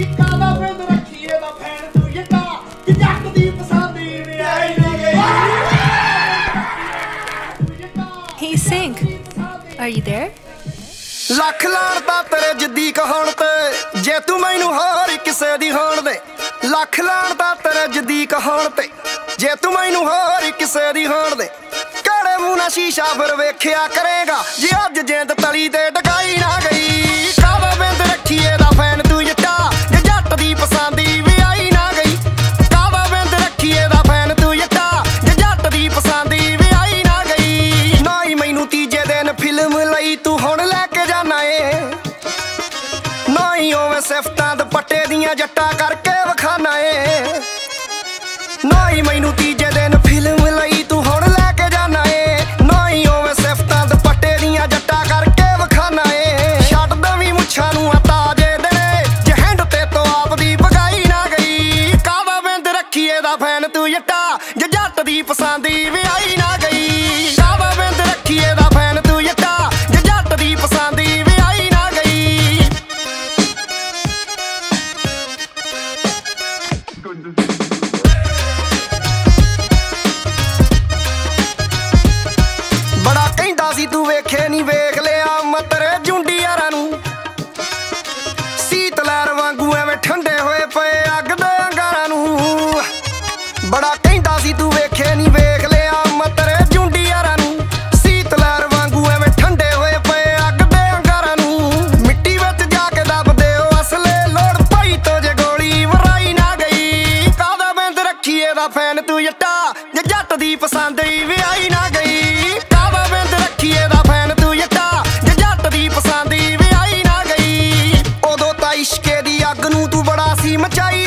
Hey, Sink, are you there? Lakh ਲਾਣਤਾ ਤੇਰੇ ਜਿੱਦੀ ਕਹਾਉਣ ਤੇ ਜੇ ਤੂੰ ਮੈਨੂੰ ਹੋਰ ਕਿਸੇ ਦੀ ਹੋਣ ਦੇ ਲੱਖ ਲਾਣਤਾ ਤੇਰੇ ਜਿੱਦੀ ਕਹਾਉਣ ਤੇ ਜੇ ਤੂੰ ਮੈਨੂੰ ਹੋਰ ਕਿਸੇ ਦੀ ਹੋਣ ਦੇ ਕਾਲੇ ਮੂੰਹ ਨਾਲ ਸ਼ੀਸ਼ਾ ਫਿਰ ਵੇਖਿਆ ਕਰੇਗਾ ਜੇ ਅੱਜ ਜਿੰਦ ਤਲੀ ਤੇ ਟਕਾਈ ਨਾ ਗਈ ਕਾਵਾ ਬਿੰਦ ਰੱਖੀਏ ਦਾ ਫੈਨ ਤੂੰ ਜੱਟਾ ਜੇ ਜੱਟ ਦੀ ਪਸੰਦੀ ਵੀ ਆਈ ਨਾ ਗਈ ਕਾਵਾ ਬਿੰਦ ਰੱਖੀਏ ਦਾ ਫੈਨ ਤੂੰ ਜੱਟਾ ਜੇ ਜੱਟ ਦੀ ਪਸੰਦੀ ਵੀ ਆਈ ਨਾ ਗਈ ਨਾ ਹੀ ਮੈਨੂੰ ਤੀਜੇ ਦਿਨ ਫਿਲਮ ਲਈ ਤੂੰ ਹੁਣ ਲੈ ਕੇ ਜਾਣਾ ਏ ਨਾ ਹੀ ਓਵੇਂ ਸਿਫਤਾਂ ਦੁਪੱਟੇ ਦੀਆਂ ਜੱਟਾਂ ਕਰਕੇ ਵਿਖਾਣਾ ਏ ਨਾ ਹੀ ਮੈਨੂੰ ਤੀਜੇ ਦਿਨ ਫਿਲਮ ਲਈ ਤੂੰ ਹੁਣ ਲੈ ਕੇ ਜਾਣਾ ਏ ਨਾ ਹੀ ਓਵੇਂ ਸਿਫਤਾਂ ਦੁਪੱਟੇ ਦੀਆਂ ਜੱਟਾਂ ਕਰਕੇ ਵਿਖਾਣਾ ਏ ਛੱਡ ਦਵੀਂ ਮੁੱਛਾਂ ਨੂੰ ਤਾਜੇ ਦਿਨੇ ਜੇ ਹੈਂਡ ਤੇ ਤੋਂ ਆਪ ਦੀ ਪਗਾਈ ਨਾ ਗਈ ਕਾਵਾ ਬਿੰਦ ਰੱਖੀਏ ਦਾ ਫੈਨ ਤੂੰ ਜੱਟਾ ਜੇ ਜੱਟ ਦੀ ਪਸੰਦੀ ਵੀ ਆਈ ਨਾ ਗਈ ਕਾਵਾ ਬਿੰਦ ਰੱਖੀਏ ਦਾ ਫੈਨ ਤੂੰ ਜੱਟਾ ਜੇ ਜੱਟ ਦੀ ਪਸੰਦੀ ਵੀ ਆਈ ਨਾ ਗਈ ਬੜਾ ਕਹਿੰਦਾ ਸੀ ਤੂੰ ਵੇਖੇ ਨਹੀਂ ਵੇਖ ਲਿਆ ਮਤਰੇ ਜੁੰਡੀ ਯਾਰਾਂ ਨੂੰ ਸੀਤ ਲਹਿਰ ਵਾਂਗੂ ਐਵੇਂ ਠੰਡੇ ਹੋਏ ਪਏ ਅੱਗ ਦੇ ਅੰਗਾਰਾਂ ਨੂੰ ਬੜਾ ਕਹਿੰਦਾ ਸੀ ਤੂੰ ਵੇਖੇ ਨਹੀਂ ਵੇਖ ਲਿਆ ਮਤਰੇ ਜੁੰਡੀ ਯਾਰਾਂ ਨੂੰ ਸੀਤ ਲਹਿਰ ਵਾਂਗੂ ਐਵੇਂ ਠੰਡੇ ਹੋਏ ਪਏ ਅੱਗ ਦੇ ਅੰਗਾਰਾਂ ਨੂੰ ਮਿੱਟੀ ਵਿੱਚ ਜਾ ਕੇ ਦੱਬਦੇ ਉਹ ਅਸਲੇ ਲੋੜ ਪਈ ਤੋਂ ਜੇ ਗੋਲੀ ਵਰਾਈ ਨਾ ਗਈ ਕਾਹਦਾ ਬਿੰਦ ਰੱਖੀਏ ਦਾ ਫੈਨ ਤੂੰ ਜੱਟਾ ਜੇ ਜੱਟ ਦੀ ਪਸੰਦੀ ਵੀ ਆਈ ਨਾ ਗਈ ਕਾਹਦਾ ਬਿੰਦ ਰੱਖੀਏ ਦਾ ਫੈਨ ਤੂੰ ਜੱਟਾ ਜੇ ਜੱਟ ਦੀ ਪਸੰਦੀ ਵੀ ਆਈ ਨਾ ਗਈ ਉਦੋਂ ਤਾਂ ਇਸ਼ਕੇ ਦੀ ਅੱਗ ਨੂੰ ਤੂੰ ਬੜਾ ਸੀ ਮਚਾਈ